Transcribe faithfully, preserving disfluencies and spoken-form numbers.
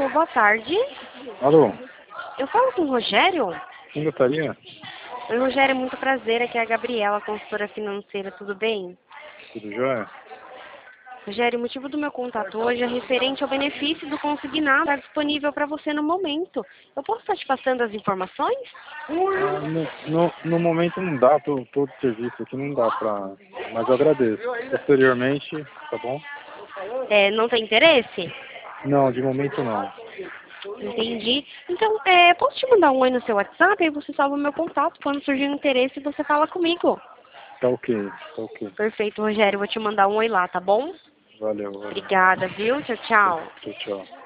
Alô, boa tarde. Alô, Eu falo com o Rogério? quem gostaria? Oi, Rogério, muito prazer. Aqui é a Gabriela, consultora financeira, tudo bem? Tudo jóia? Rogério, o motivo do meu contato hoje é referente ao benefício do consignado que está disponível para você no momento. Eu posso estar te passando as informações? Ah, no, no, no momento não dá, tô, tô de serviço aqui, não dá pra... Mas eu agradeço. Posteriormente, tá bom? É, não tem interesse? Não, de momento não. Entendi. Então, é, posso te mandar um oi no seu WhatsApp e você salva o meu contato. Quando surgir um interesse, você fala comigo. Tá ok, tá ok. Perfeito, Rogério. Vou te mandar um oi lá, tá bom? Valeu, valeu. Obrigada, viu? Tchau, tchau. Tchau, tchau.